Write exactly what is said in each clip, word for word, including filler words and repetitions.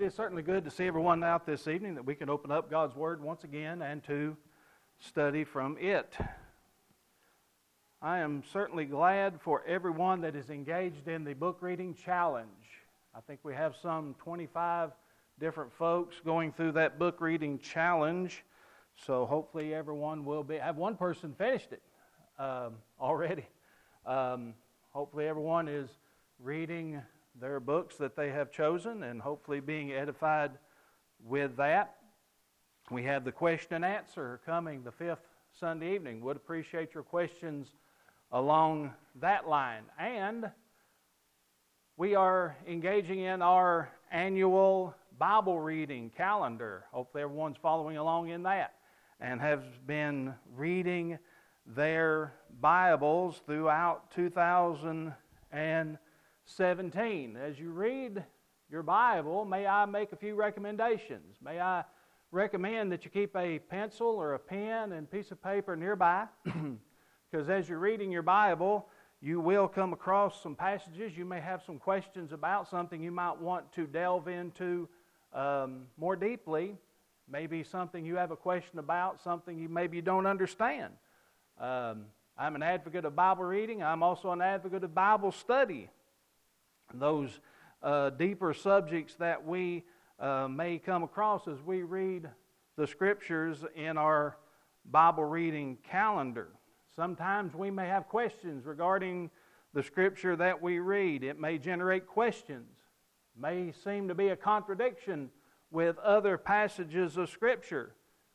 It is certainly good to see everyone out this evening, that we can open up God's Word once again and to study from it. I am certainly glad for everyone that is engaged in the book reading challenge. I think we have some twenty-five different folks going through that book reading challenge. So hopefully everyone will be. I have one person finished it um, already. Um, hopefully everyone is reading their books that they have chosen and hopefully being edified with that. We have the question and answer coming the fifth Sunday evening. Would appreciate your questions along that line. And we are engaging in our annual Bible reading calendar. Hopefully everyone's following along in that and has been reading their Bibles throughout two thousand seventeen. As you read your Bible, may I make a few recommendations? May I recommend that you keep a pencil or a pen and piece of paper nearby, because as you're reading your Bible, you will come across some passages you may have some questions about, something you might want to delve into um, more deeply, maybe something you have a question about, something you maybe you don't understand. Um, I'm an advocate of Bible reading. I'm also an advocate of Bible study. Those uh, deeper subjects that we uh, may come across as we read the Scriptures in our Bible reading calendar. Sometimes we may have questions regarding the Scripture that we read. It may generate questions, may seem to be a contradiction with other passages of Scripture,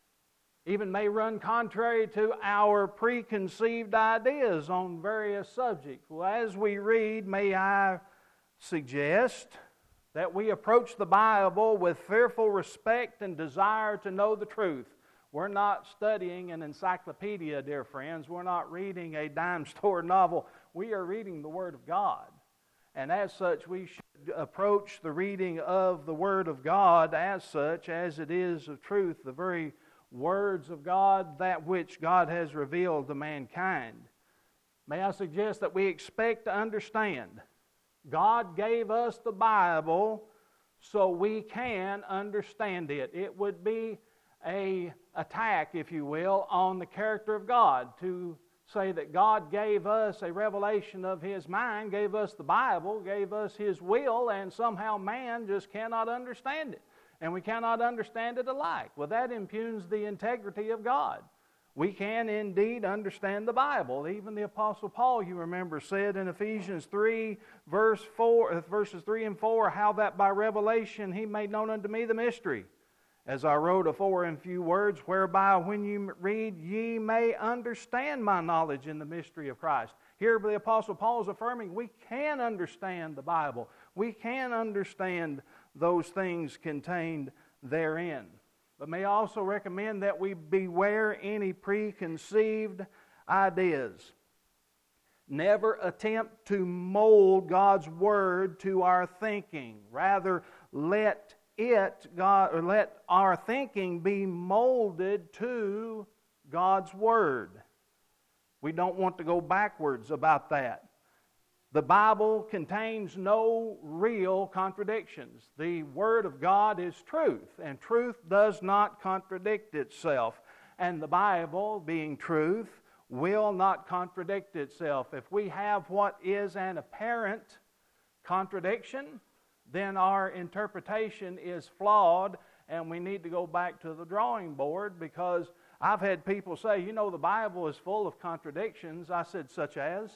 even may run contrary to our preconceived ideas on various subjects. Well, as we read, may I suggest that we approach the Bible with fearful respect and desire to know the truth. We're not studying an encyclopedia, dear friends. We're not reading a dime store novel. We are reading the Word of God. And as such, we should approach the reading of the Word of God as such, as it is of truth, the very words of God, that which God has revealed to mankind. May I suggest that we expect to understand. God gave us the Bible so we can understand it. It would be an attack, if you will, on the character of God to say that God gave us a revelation of His mind, gave us the Bible, gave us His will, and somehow man just cannot understand it. And we cannot understand it alike. Well, that impugns the integrity of God. We can indeed understand the Bible. Even the Apostle Paul, you remember, said in Ephesians three, verse four, verses three and four, how that by revelation He made known unto me the mystery, as I wrote afore in few words, whereby when you read, ye may understand my knowledge in the mystery of Christ. Here the Apostle Paul is affirming we can understand the Bible. We can understand those things contained therein. But may I also recommend that we beware any preconceived ideas. Never attempt to mold God's Word to our thinking. Rather, let it, God, or let our thinking be molded to God's Word. We don't want to go backwards about that. The Bible contains no real contradictions. The Word of God is truth, and truth does not contradict itself. And the Bible, being truth, will not contradict itself. If we have what is an apparent contradiction, then our interpretation is flawed, and we need to go back to the drawing board, because I've had people say, you know, the Bible is full of contradictions. I said, such as?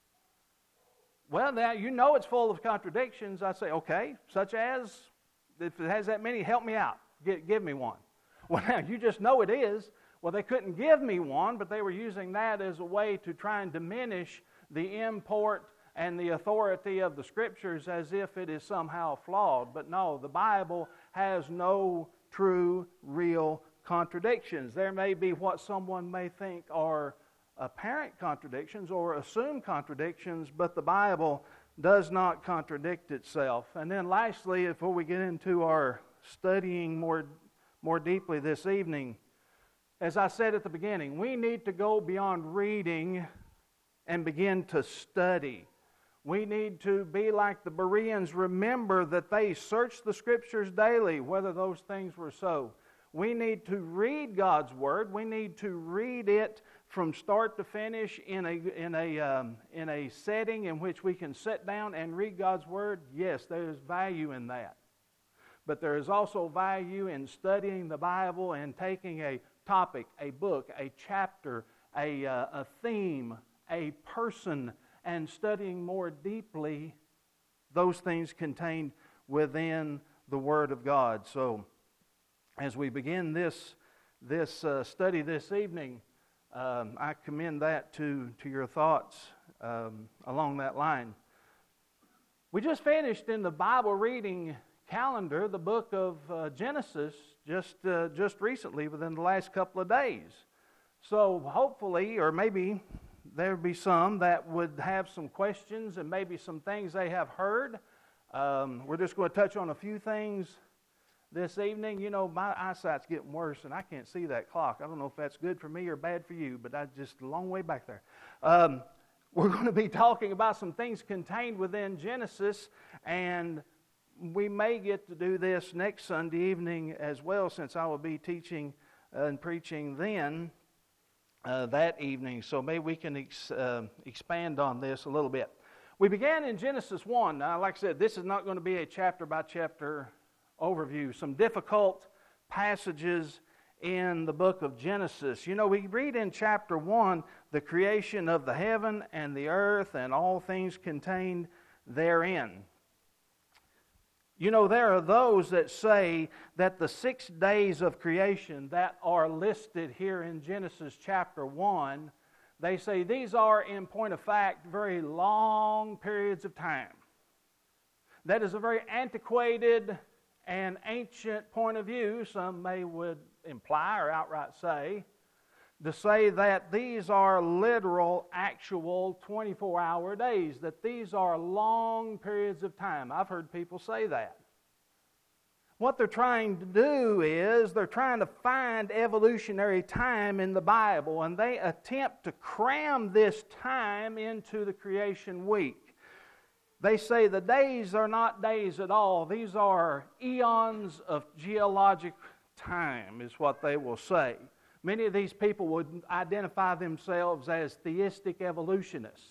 Well, now, you know it's full of contradictions. I say, okay, such as? If it has that many, help me out. Give, give me one. Well, now, you just know it is. Well, they couldn't give me one, but they were using that as a way to try and diminish the import and the authority of the Scriptures as if it is somehow flawed. But no, the Bible has no true, real contradictions. There may be what someone may think are apparent contradictions or assumed contradictions, but the Bible does not contradict itself. And then lastly, before we get into our studying more, more deeply this evening, as I said at the beginning, we need to go beyond reading and begin to study. We need to be like the Bereans, remember that they searched the Scriptures daily, whether those things were so. We need to read God's Word. We need to read it from start to finish in a in a um, in a setting in which we can sit down and read God's Word. Yes, there is value in that. But there is also value in studying the Bible and taking a topic, a book, a chapter, a, uh, a theme, a person, and studying more deeply those things contained within the Word of God. So, as we begin this this uh, study this evening, um, I commend that to, to your thoughts um, along that line. We just finished in the Bible reading calendar the book of uh, Genesis just uh, just recently, within the last couple of days. So hopefully, or maybe there be some that would have some questions and maybe some things they have heard. Um, we're just going to touch on a few things this evening. You know, my eyesight's getting worse and I can't see that clock. I don't know if that's good for me or bad for you, but I'm just a long way back there. Um, we're going to be talking about some things contained within Genesis, and we may get to do this next Sunday evening as well, since I will be teaching and preaching then uh, that evening. So maybe we can ex- uh, expand on this a little bit. We began in Genesis one. Now, like I said, this is not going to be a chapter by chapter overview. Some difficult passages in the book of Genesis. You know, we read in chapter one the creation of the heaven and the earth and all things contained therein. You know, there are those that say that the six days of creation that are listed here in Genesis chapter one, they say these are, in point of fact, very long periods of time. That is a very antiquated and ancient point of view, some may would imply or outright say, to say that these are literal, actual twenty-four hour days, that these are long periods of time. I've heard people say that. What they're trying to do is they're trying to find evolutionary time in the Bible, and they attempt to cram this time into the creation week. They say the days are not days at all. These are eons of geologic time, is what they will say. Many of these people would identify themselves as theistic evolutionists.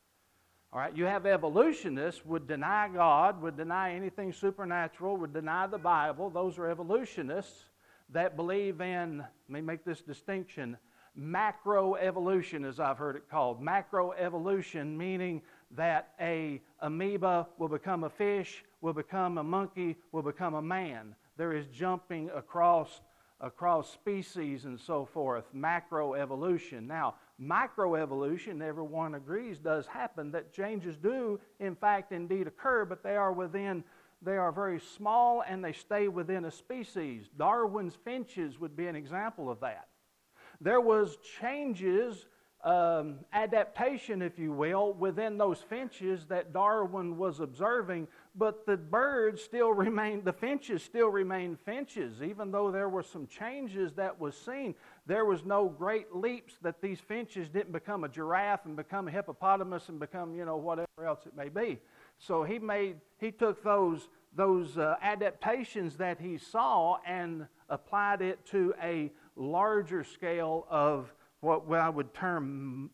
All right, you have evolutionists would deny God, would deny anything supernatural, would deny the Bible. Those are evolutionists that believe in, let me make this distinction, macroevolution, as I've heard it called. Macroevolution meaning that a amoeba will become a fish, will become a monkey, will become a man. There is jumping across across species and so forth. Macroevolution. Now, microevolution, everyone agrees, does happen. That changes do, in fact, indeed occur, but they are within, they are very small and they stay within a species. Darwin's finches would be an example of that. There was changes, um, adaptation, if you will, within those finches that Darwin was observing, but the birds still remained, the finches still remained finches. Even though there were some changes that was seen, there was no great leaps that these finches didn't become a giraffe and become a hippopotamus and become, you know, whatever else it may be. So he made, he took those, those uh, adaptations that he saw and applied it to a larger scale of what I would term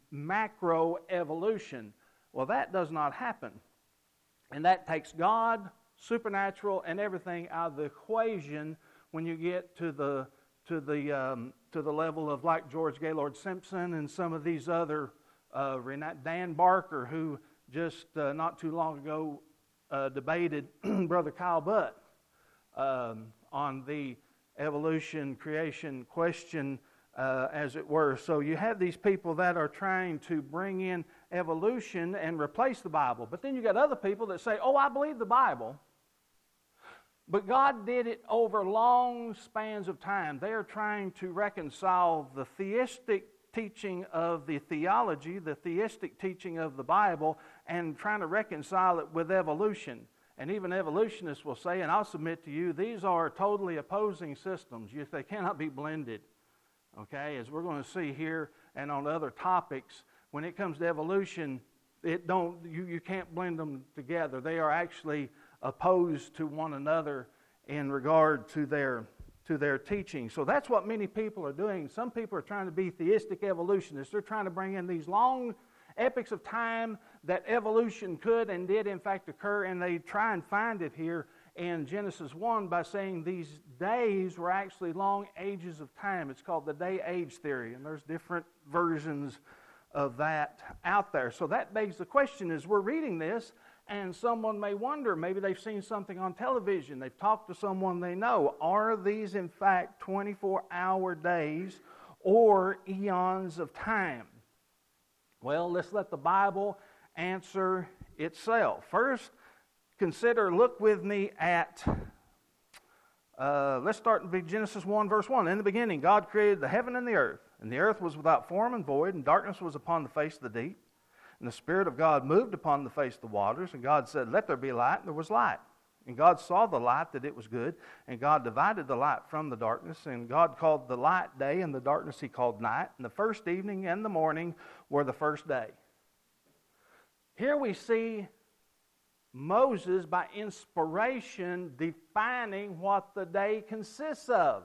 macroevolution. Well, that does not happen. And that takes God, supernatural, and everything out of the equation when you get to the to the um, to the level of like George Gaylord Simpson and some of these other uh, Dan Barker, who just uh, not too long ago uh, debated Brother Kyle Butt um, on the evolution creation question, uh, as it were. So you have these people that are trying to bring in evolution and replace the Bible. But then you got other people that say, oh, I believe the Bible, but God did it over long spans of time. They are trying to reconcile the theistic teaching of the theology, the theistic teaching of the Bible, and trying to reconcile it with evolution. And even evolutionists will say, and I'll submit to you, these are totally opposing systems. They cannot be blended. Okay, as we're going to see here and on other topics, when it comes to evolution, it don't you, you can't blend them together. They are actually opposed to one another in regard to their to their teaching. So that's what many people are doing. Some people are trying to be theistic evolutionists. They're trying to bring in these long epochs of time that evolution could and did in fact occur, and they try and find it here in Genesis one by saying these days were actually long ages of time. It's called the day-age theory, and there's different versions of that out there. So that begs the question, as we're reading this, and someone may wonder, maybe they've seen something on television, they've talked to someone they know, are these in fact twenty-four hour days or eons of time? Well, let's let the Bible answer itself. First, consider, look with me at, uh, let's start in Genesis one, verse one. In the beginning, God created the heaven and the earth, and the earth was without form and void, and darkness was upon the face of the deep. And the Spirit of God moved upon the face of the waters, and God said, let there be light, and there was light. And God saw the light, that it was good, and God divided the light from the darkness, and God called the light day, and the darkness he called night. And the first evening and the morning were the first day. Here we see Moses, by inspiration, defining what the day consists of.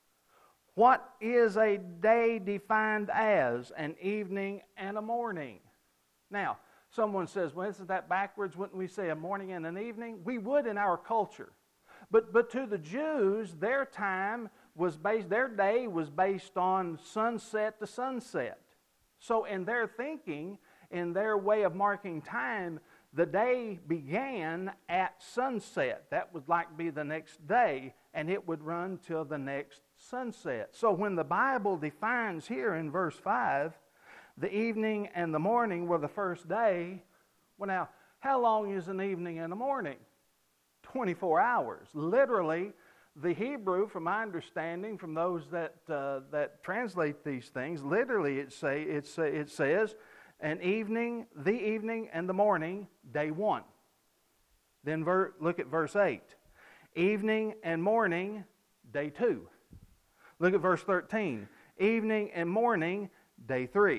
What is a day defined as? An evening and a morning. Now, someone says, well, isn't that backwards? Wouldn't we say a morning and an evening? We would in our culture. But, but to the Jews, their time was based, their day was based on sunset to sunset. So in their thinking, in their way of marking time, the day began at sunset. That would like be the next day, and it would run till the next sunset. So when the Bible defines here in verse five, the evening and the morning were the first day. Well, now, how long is an evening and a morning? twenty-four hours. Literally, the Hebrew, from my understanding, from those that uh, that translate these things, literally it say it say, it says an evening, the evening and the morning, day one. Then ver- look at verse eight. Evening and morning, day two. Look at verse thirteen. Evening and morning, day three.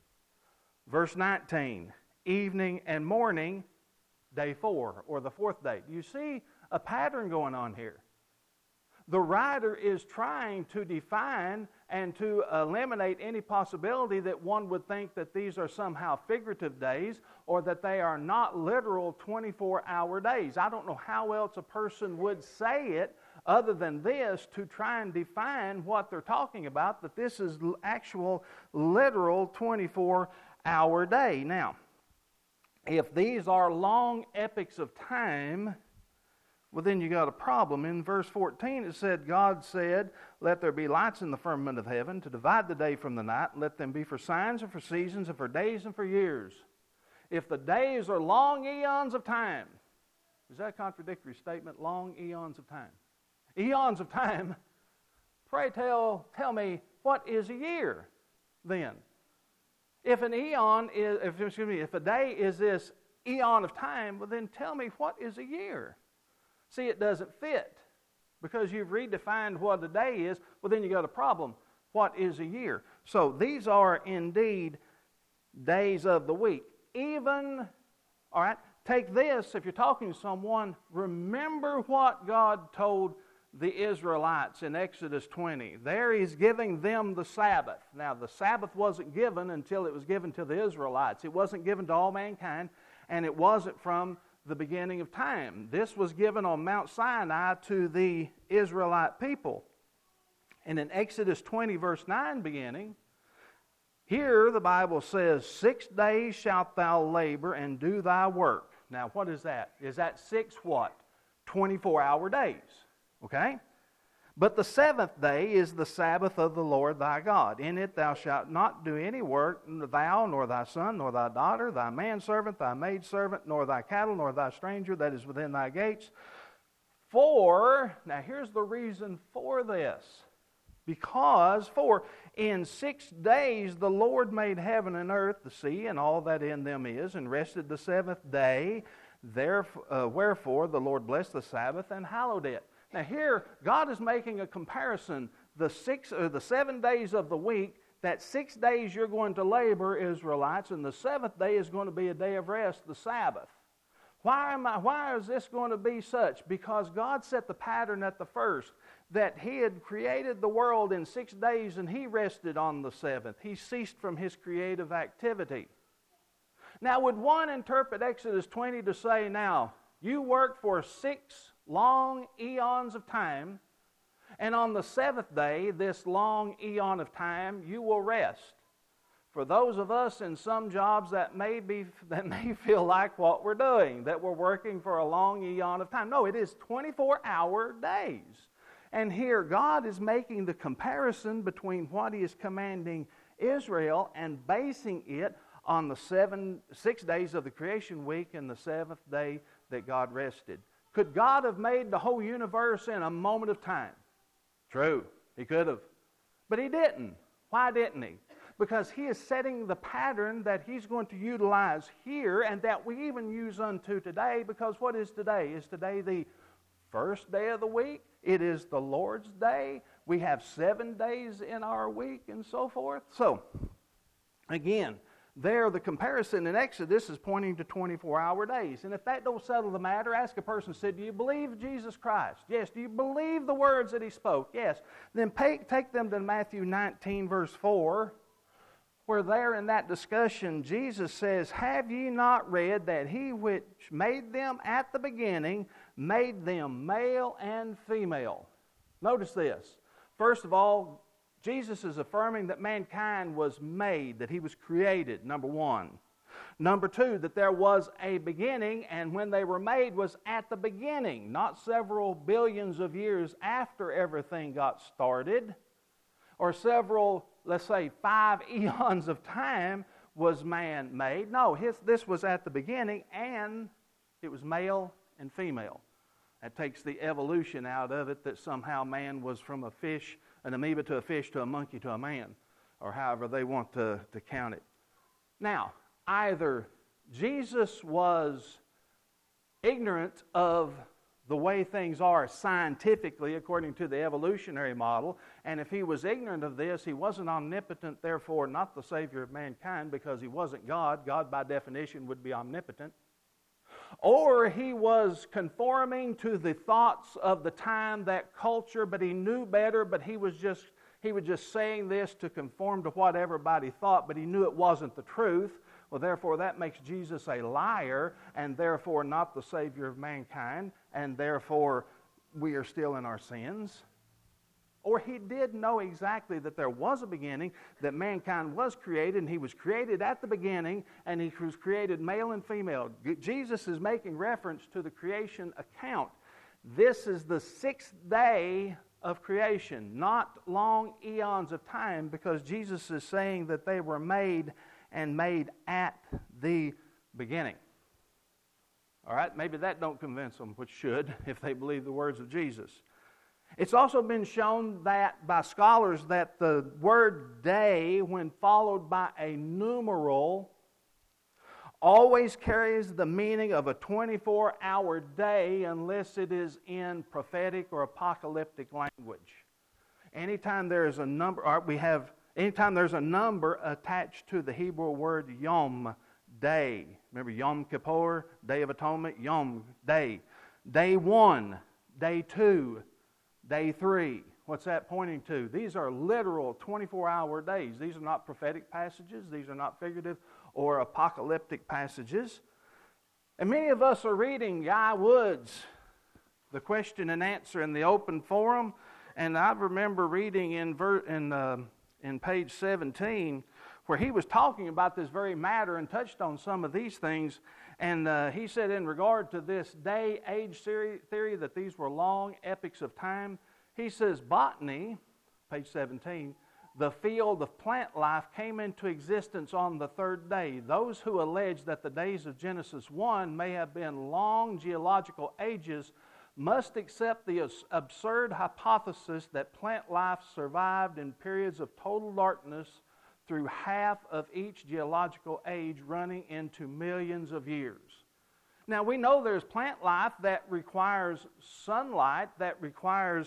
Verse nineteen, evening and morning, day four, or the fourth day. Do you see a pattern going on here? The writer is trying to define and to eliminate any possibility that one would think that these are somehow figurative days or that they are not literal twenty-four hour days. I don't know how else a person would say it other than this to try and define what they're talking about, that this is actual literal twenty-four hour day. Now, if these are long epochs of time, well, then you got a problem. In verse fourteen, it said, God said, let there be lights in the firmament of heaven to divide the day from the night. Let them be for signs and for seasons and for days and for years. If the days are long eons of time, is that a contradictory statement? Long eons of time. Eons of time. Pray tell, tell me, what is a year then? If an eon is, if, excuse me, if a day is this eon of time, well then tell me, what is a year? See, it doesn't fit. Because you've redefined what a day is, well then you got a problem. What is a year? So these are indeed days of the week. Even, all right, take this, if you're talking to someone, remember what God told the Israelites in Exodus twenty. There he's giving them the Sabbath. Now the Sabbath wasn't given until it was given to the Israelites. It wasn't given to all mankind, and it wasn't from the beginning of time. This was given on Mount Sinai to the Israelite people. And in Exodus twenty verse nine beginning, here the Bible says, six days shalt thou labor and do thy work. Now what is that? Is that six what? twenty-four hour days. Okay? But the seventh day is the Sabbath of the Lord thy God. In it thou shalt not do any work, thou, nor thy son, nor thy daughter, thy manservant, thy maidservant, nor thy cattle, nor thy stranger that is within thy gates. For, now here's the reason for this. Because, for, in six days the Lord made heaven and earth, the sea, and all that in them is, and rested the seventh day. Therefore, uh, wherefore the Lord blessed the Sabbath and hallowed it. Now here, God is making a comparison. The six or the seven days of the week that six days you're going to labor, Israelites, and the seventh day is going to be a day of rest, the Sabbath. Why am I, why is this going to be such? Because God set the pattern at the first, that He had created the world in six days and He rested on the seventh. He ceased from His creative activity. Now, would one interpret Exodus twenty to say, now, you work for six long eons of time, and on the seventh day, this long eon of time, you will rest. For those of us in some jobs, that may be that may feel like what we're doing, that we're working for a long eon of time. No, it is twenty-four hour days. And here God is making the comparison between what He is commanding Israel and basing it on the seven, six days of the creation week and the seventh day that God rested. Could God have made the whole universe in a moment of time? True, He could have. But He didn't. Why didn't He? Because He is setting the pattern that He's going to utilize here and that we even use unto today. Because what is today? Is today the first day of the week? It is the Lord's day. We have seven days in our week and so forth. So, again, there the comparison in Exodus is pointing to twenty-four hour days. And if that don't settle the matter, ask a person, said, do you believe Jesus Christ? Yes. Do you believe the words that He spoke? Yes. Then pay, take them to Matthew nineteen, verse four. Where there in that discussion, Jesus says, have ye not read that He which made them at the beginning made them male and female? Notice this. First of all, Jesus is affirming that mankind was made, that he was created, number one. Number two, that there was a beginning, and when they were made was at the beginning, not several billions of years after everything got started, or several, let's say, five eons of time was man made. No, his, this was at the beginning, and it was male and female. That takes the evolution out of it, that somehow man was from a fish, an amoeba to a fish to a monkey to a man, or however they want to, to count it. Now, either Jesus was ignorant of the way things are scientifically according to the evolutionary model, and if He was ignorant of this, He wasn't omnipotent, therefore not the Savior of mankind, because He wasn't God. God by definition would be omnipotent. Or He was conforming to the thoughts of the time, that culture, but He knew better, but he was just he was just saying this to conform to what everybody thought, but He knew it wasn't the truth. Well, therefore, that makes Jesus a liar, and therefore not the Savior of mankind, and therefore we are still in our sins. Or He did know exactly that there was a beginning, that mankind was created, and He was created at the beginning, and He was created male and female. Jesus is making reference to the creation account. This is the sixth day of creation, not long eons of time, because Jesus is saying that they were made and made at the beginning. All right, maybe that don't convince them, which should, if they believe the words of Jesus. It's also been shown that by scholars that the word day, when followed by a numeral, always carries the meaning of a twenty-four hour day unless it is in prophetic or apocalyptic language. Anytime there is a number, or we have, anytime there's a number attached to the Hebrew word yom, day. Remember Yom Kippur, Day of Atonement, Yom, day. Day one, day two, day three. What's that pointing to? These are literal twenty-four hour days. These are not prophetic passages. These are not figurative or apocalyptic passages. And many of us are reading Guy Wood's The Question and Answer in the Open Forum. And I remember reading in, ver- in, uh, in page seventeen where he was talking about this very matter and touched on some of these things. And uh, he said in regard to this day-age theory that these were long epochs of time, he says botany, page seventeen, the field of plant life came into existence on the third day. Those who allege that the days of Genesis one may have been long geological ages must accept the absurd hypothesis that plant life survived in periods of total darkness through half of each geological age running into millions of years. Now we know there's plant life that requires sunlight, that requires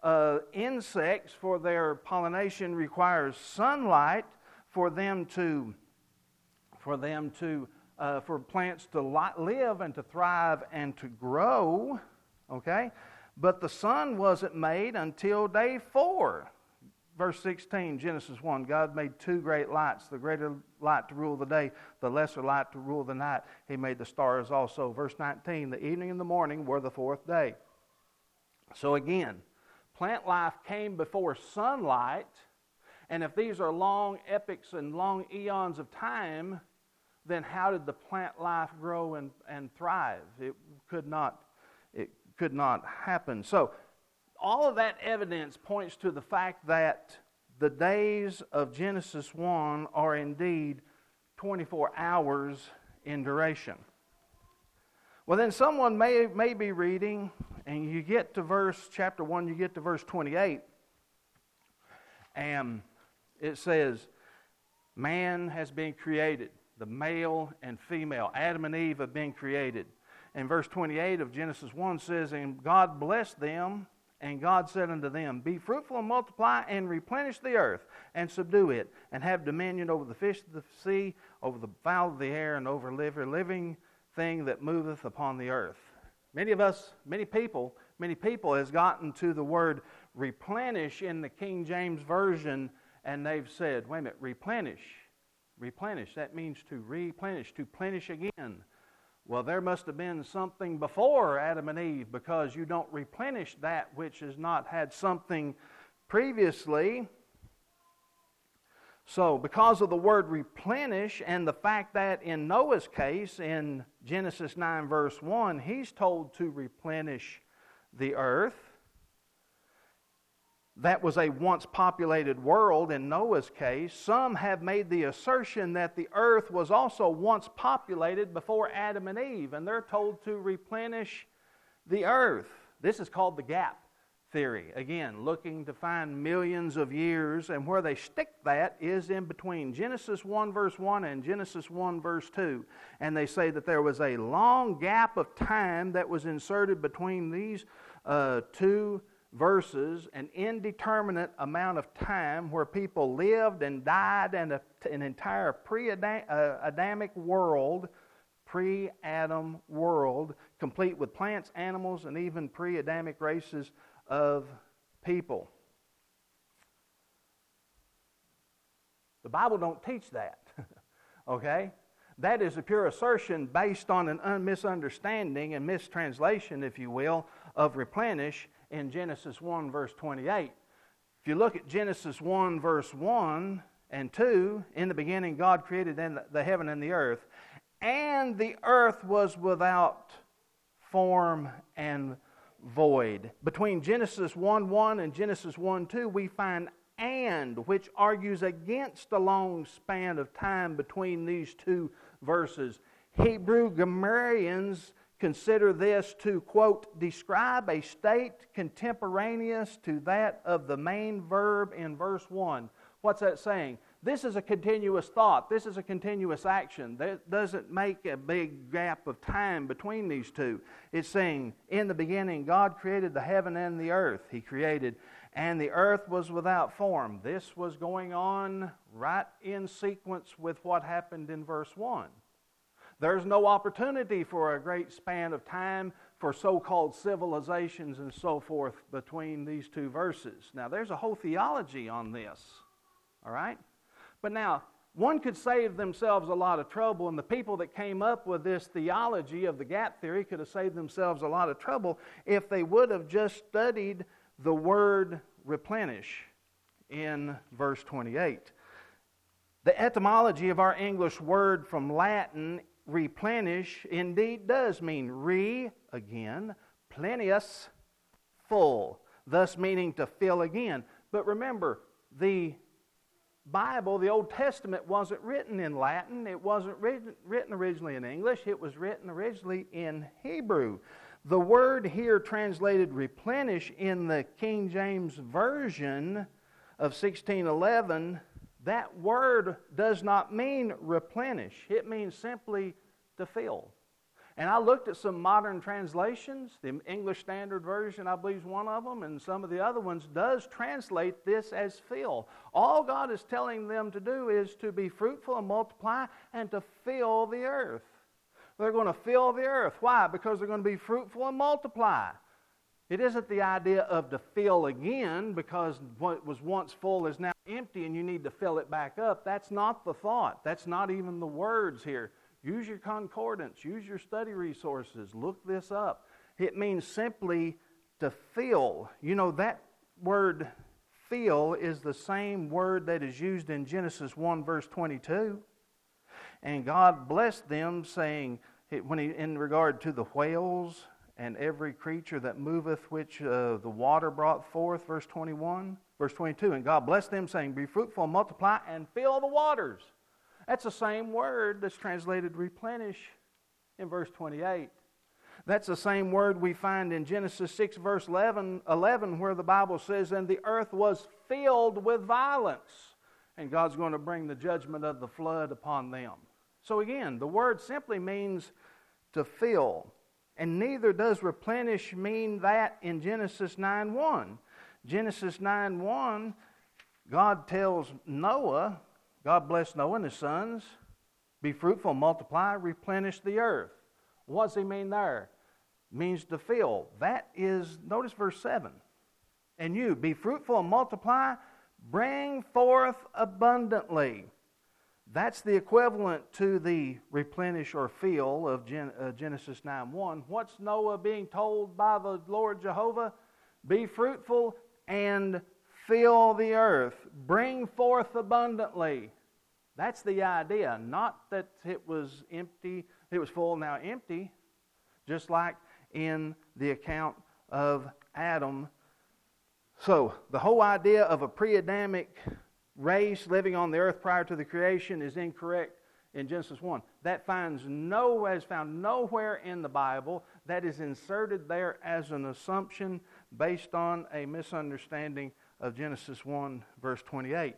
uh, insects for their pollination requires sunlight for them to, for them to, uh, for plants to li- live and to thrive and to grow. Okay, but the sun wasn't made until day four. Verse sixteen, Genesis one, God made two great lights, the greater light to rule the day, the lesser light to rule the night. He made the stars also. Verse nineteen, the evening and the morning were the fourth day. So again, plant life came before sunlight, and if these are long epochs and long eons of time, then how did the plant life grow and, and thrive? It could not, it could not happen. So all of that evidence points to the fact that the days of Genesis one are indeed twenty-four hours in duration. Well, then someone may, may be reading, and you get to verse, chapter one, you get to verse twenty-eight, and it says, man has been created, the male and female. Adam and Eve have been created. And verse twenty-eight of Genesis one says, and God blessed them, and God said unto them, be fruitful and multiply, and replenish the earth, and subdue it, and have dominion over the fish of the sea, over the fowl of the air, and over every living thing that moveth upon the earth. Many of us, many people, many people has gotten to the word replenish in the King James Version, and they've said, wait a minute, replenish, replenish, that means to replenish, to plenish again. Well, there must have been something before Adam and Eve, because you don't replenish that which has not had something previously. So, because of the word replenish and the fact that in Noah's case, in Genesis nine verse one, he's told to replenish the earth. That was a once populated world in Noah's case. Some have made the assertion that the earth was also once populated before Adam and Eve, and they're told to replenish the earth. This is called the gap theory. Again, looking to find millions of years, and where they stick that is in between Genesis one verse one and Genesis one verse two. And they say that there was a long gap of time that was inserted between these uh, two verses, an indeterminate amount of time where people lived and died, and a, an entire pre-Adamic world, pre-Adam world, complete with plants, animals, and even pre-Adamic races of people. The Bible don't teach that, okay? That is a pure assertion based on an un- misunderstanding and mistranslation, if you will, of replenish in Genesis one verse twenty-eight. If you look at Genesis one verse one and two, in the beginning God created the heaven and the earth, and the earth was without form and void. Between Genesis one one and Genesis one two, we find and, which argues against the long span of time between these two verses. Hebrew grammarians consider this to, quote, describe a state contemporaneous to that of the main verb in verse one. What's that saying? This is a continuous thought. This is a continuous action. That doesn't make a big gap of time between these two. It's saying, in the beginning, God created the heaven and the earth. He created, and the earth was without form. This was going on right in sequence with what happened in verse one. There's no opportunity for a great span of time for so-called civilizations and so forth between these two verses. Now, there's a whole theology on this, all right? But now, one could save themselves a lot of trouble, and the people that came up with this theology of the gap theory could have saved themselves a lot of trouble if they would have just studied the word replenish in verse twenty-eight. The etymology of our English word from Latin, replenish, indeed does mean re, again, plenius, full, thus meaning to fill again. But remember, the Bible, the Old Testament, wasn't written in Latin. It wasn't written, written originally in English. It was written originally in Hebrew. The word here translated replenish in the King James Version of sixteen eleven, that word does not mean replenish. It means simply to fill. And I looked at some modern translations. The English Standard Version, I believe, is one of them, and some of the other ones does translate this as fill. All God is telling them to do is to be fruitful and multiply and to fill the earth. They're going to fill the earth. Why? Because they're going to be fruitful and multiply. It isn't the idea of to fill again because what was once full is now empty and you need to fill it back up. That's not the thought. That's not even the words here. Use your concordance. Use your study resources. Look this up. It means simply to fill. You know, that word fill is the same word that is used in Genesis one verse twenty-two. And God blessed them, saying, when he, in regard to the whales and every creature that moveth, which uh, the water brought forth, verse twenty-one, verse twenty-two. And God blessed them, saying, be fruitful and multiply and fill the waters. That's the same word that's translated replenish in verse twenty-eight. That's the same word we find in Genesis six, verse eleven, eleven, where the Bible says, and the earth was filled with violence. And God's going to bring the judgment of the flood upon them. So again, the word simply means to fill. And neither does replenish mean that in Genesis nine one. Genesis nine one, God tells Noah, God bless Noah and his sons, be fruitful, multiply, replenish the earth. What does he mean there? It means to fill. That is, notice verse seven. And you, be fruitful and multiply, bring forth abundantly. That's the equivalent to the replenish or fill of Gen- uh, Genesis nine one. What's Noah being told by the Lord Jehovah? Be fruitful and fill the earth. Bring forth abundantly. That's the idea. Not that it was empty, it was full, now empty. Just like in the account of Adam. So, the whole idea of a pre-Adamic race living on the earth prior to the creation is incorrect in Genesis one. That finds no, is found nowhere in the Bible. That is inserted there as an assumption based on a misunderstanding of Genesis one, verse twenty-eight.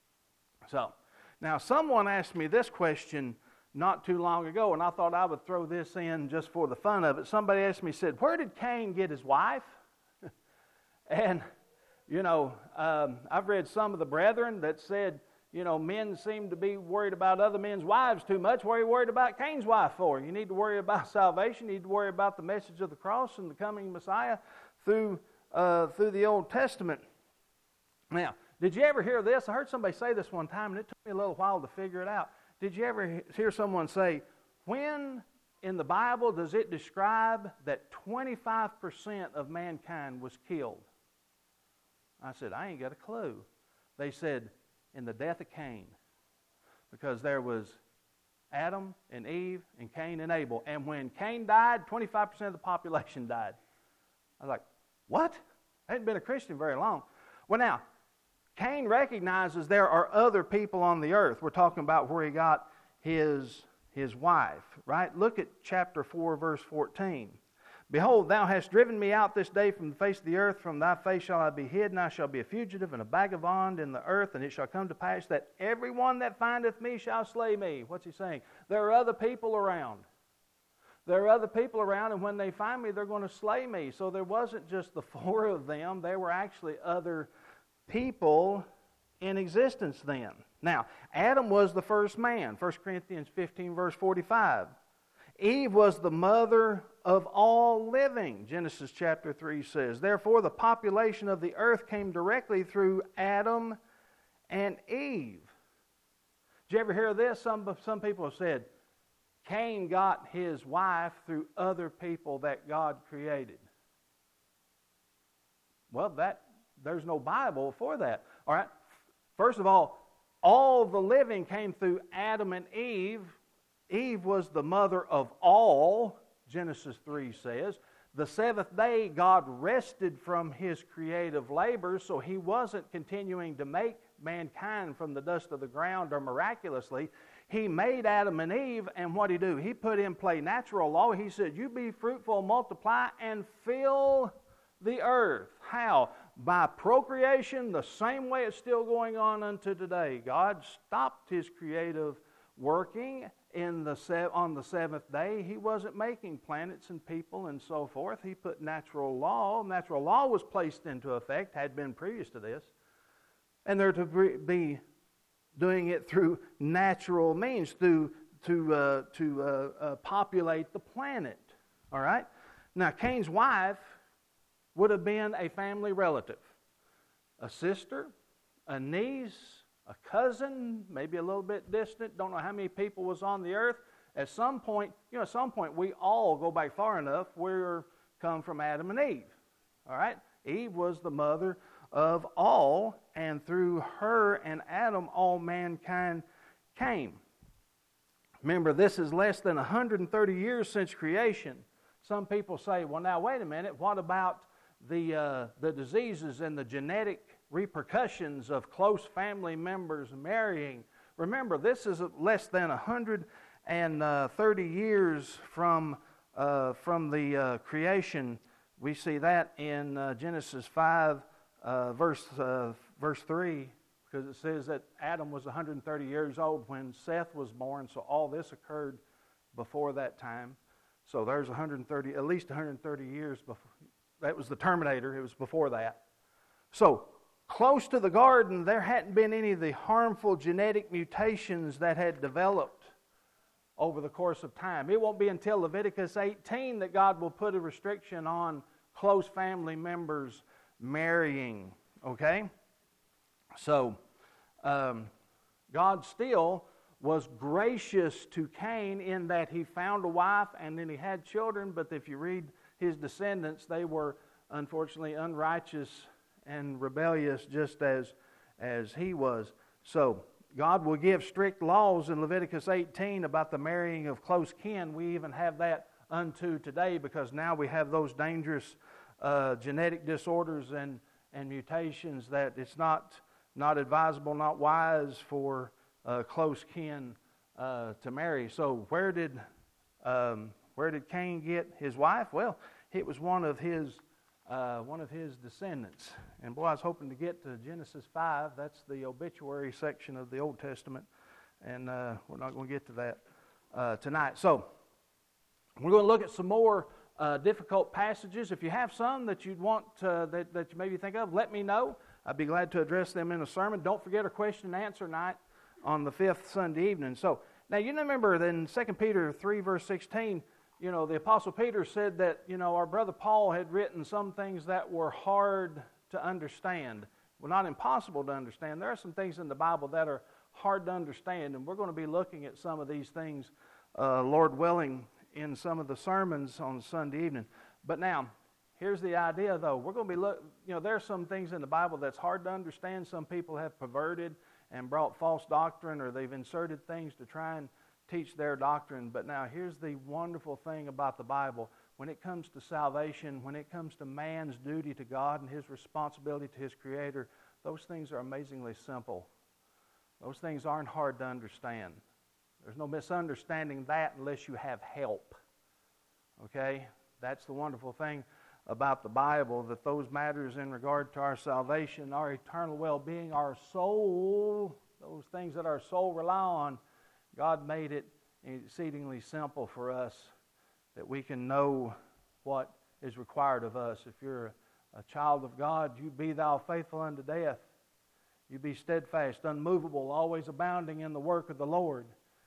So, now someone asked me this question not too long ago, and I thought I would throw this in just for the fun of it. Somebody asked me, said, where did Cain get his wife? And, you know, um, I've read some of the brethren that said, you know, men seem to be worried about other men's wives too much. What are you worried about Cain's wife for? You need to worry about salvation. You need to worry about the message of the cross and the coming Messiah through uh, through the Old Testament. Now, did you ever hear this? I heard somebody say this one time, and it took me a little while to figure it out. Did you ever hear someone say, when in the Bible does it describe that twenty-five percent of mankind was killed? I said, I ain't got a clue. They said, in the death of Cain. Because there was Adam and Eve and Cain and Abel. And when Cain died, twenty-five percent of the population died. I was like, what? I hadn't been a Christian very long. Well, now, Cain recognizes there are other people on the earth. We're talking about where he got his, his wife, right? Look at chapter four, verse fourteen. Behold, thou hast driven me out this day from the face of the earth. From thy face shall I be hid, and I shall be a fugitive and a vagabond in the earth. And it shall come to pass that every one that findeth me shall slay me. What's he saying? There are other people around. There are other people around, and when they find me, they're going to slay me. So there wasn't just the four of them. There were actually other people in existence then. Now, Adam was the first man. First Corinthians fifteen, verse forty-five. Eve was the mother of all living, Genesis chapter three says. Therefore, the population of the earth came directly through Adam and Eve. Did you ever hear this? Some, some people have said, Cain got his wife through other people that God created. Well, that there's no Bible for that. All right. First of all, all the living came through Adam and Eve. Eve was the mother of all, Genesis three says. The seventh day, God rested from His creative labor, so He wasn't continuing to make mankind from the dust of the ground or miraculously. He made Adam and Eve, and what did He do? He put in play natural law. He said, you be fruitful, multiply, and fill the earth. How? By procreation, the same way it's still going on unto today. God stopped His creative working in the se- on the seventh day. He wasn't making planets and people and so forth. He put natural law. Natural law was placed into effect, had been previous to this. And they're to be doing it through natural means, through to uh, to uh, uh, populate the planet. All right? Now, Cain's wife would have been a family relative. A sister, a niece, a cousin, maybe a little bit distant, don't know how many people was on the earth. At some point, you know, at some point we all go back far enough, we're come from Adam and Eve. All right? Eve was the mother of all, and through her and Adam, all mankind came. Remember, this is less than one hundred thirty years since creation. Some people say, well, now, wait a minute, what about the uh, the diseases and the genetic repercussions of close family members marrying? Remember, this is less than one hundred thirty years from uh, from the uh, creation. We see that in uh, Genesis five, uh, verse uh, verse three, because it says that Adam was one hundred thirty years old when Seth was born. So all this occurred before that time. So there's one hundred thirty, at least one hundred thirty years before. That was the terminator. It was before that. So close to the garden, there hadn't been any of the harmful genetic mutations that had developed over the course of time. It won't be until Leviticus eighteen that God will put a restriction on close family members marrying. Okay? So, um, God still was gracious to Cain in that he found a wife and then he had children, but if you read his descendants, they were unfortunately unrighteous and rebellious just as, as he was. So, God will give strict laws in Leviticus eighteen about the marrying of close kin. We even have that unto today because now we have those dangerous uh, genetic disorders and, and mutations that it's not, not advisable, not wise for uh, close kin uh, to marry. So where did um, where did Cain get his wife? Well, it was one of his Uh, one of his descendants. And boy, I was hoping to get to Genesis five. That's the obituary section of the Old Testament. And uh, we're not going to get to that uh, tonight. So, we're going to look at some more uh, difficult passages. If you have some that you'd want, uh, that, that you maybe think of, let me know. I'd be glad to address them in a sermon. Don't forget our question and answer night on the fifth Sunday evening. So, now you remember in Second Peter three, verse sixteen, you know, the Apostle Peter said that, you know, our brother Paul had written some things that were hard to understand. Well, not impossible to understand. There are some things in the Bible that are hard to understand, and we're going to be looking at some of these things, uh, Lord willing, in some of the sermons on Sunday evening. But now, here's the idea, though. We're going to be, look, you know, there are some things in the Bible that's hard to understand. Some people have perverted and brought false doctrine, or they've inserted things to try and teach their doctrine. But now here's the wonderful thing about the Bible. When it comes to salvation, when it comes to man's duty to God and his responsibility to his Creator, those things are amazingly simple. Those things aren't hard to understand. There's no misunderstanding that unless you have help. Okay? That's the wonderful thing about the Bible, that those matters in regard to our salvation, our eternal well-being, our soul, those things that our soul rely on, God made it exceedingly simple for us that we can know what is required of us. If you're a, a child of God, you be thou faithful unto death. You be steadfast, unmovable, always abounding in the work of the Lord.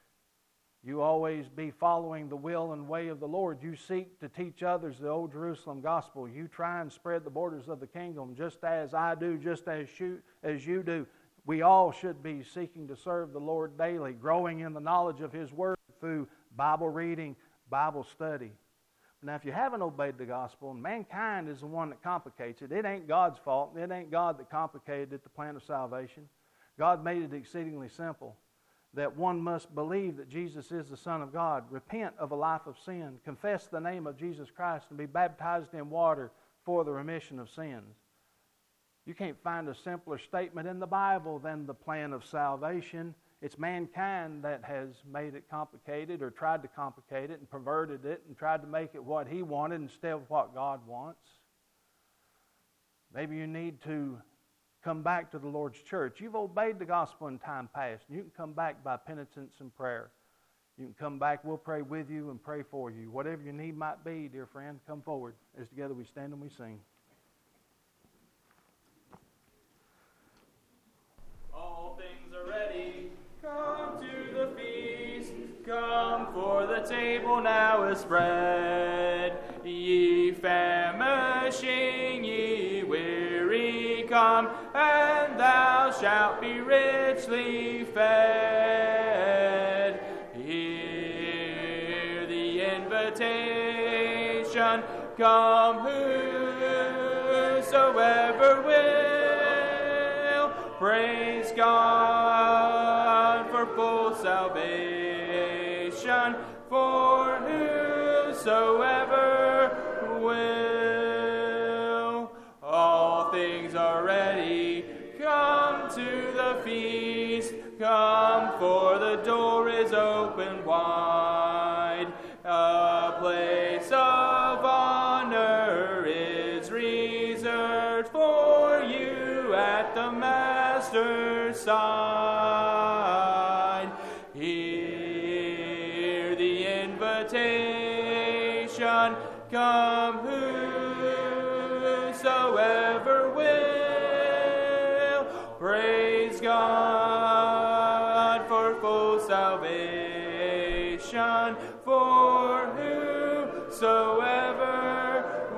You always be following the will and way of the Lord. You seek to teach others the old Jerusalem gospel. You try and spread the borders of the kingdom just as I do, just as you, as you do. We all should be seeking to serve the Lord daily, growing in the knowledge of His Word through Bible reading, Bible study. Now, if you haven't obeyed the gospel, and mankind is the one that complicates it, it ain't God's fault. It ain't God that complicated it, the plan of salvation. God made it exceedingly simple, that one must believe that Jesus is the Son of God, repent of a life of sin, confess the name of Jesus Christ, and be baptized in water for the remission of sins. You can't find a simpler statement in the Bible than the plan of salvation. It's mankind that has made it complicated or tried to complicate it and perverted it and tried to make it what he wanted instead of what God wants. Maybe you need to come back to the Lord's church. You've obeyed the gospel in time past. You can come back by penitence and prayer. You can come back. We'll pray with you and pray for you. Whatever your need might be, dear friend, come forward as together we stand and we sing. All things are ready. Come to the feast. Come, for the table now is spread. Ye famishing, ye weary, come, and thou shalt be richly fed. Hear the invitation. Come, whosoever will. Praise God for full salvation, for whosoever will. All things are ready. Come to the feast. Come, for the door is open wide. A place of honor is reserved for you at the Master's side. Hear the invitation. Come, whosoever will. Praise God for full salvation, for whosoever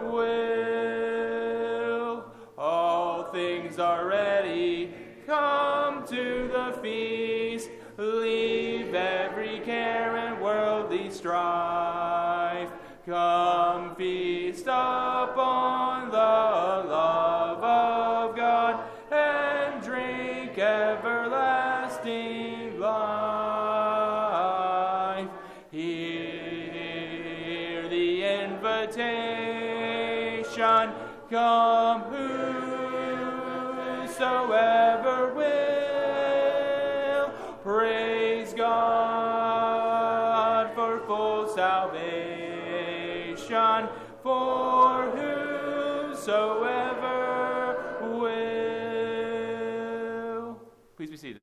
will. All things are ready. Come to the feast. Leave every care and worldly strife. Come feast upon the love of God and drink everlasting life. Hear the invitation. Come, whosoever will. Praise God for full salvation, for whosoever will. Please be seated.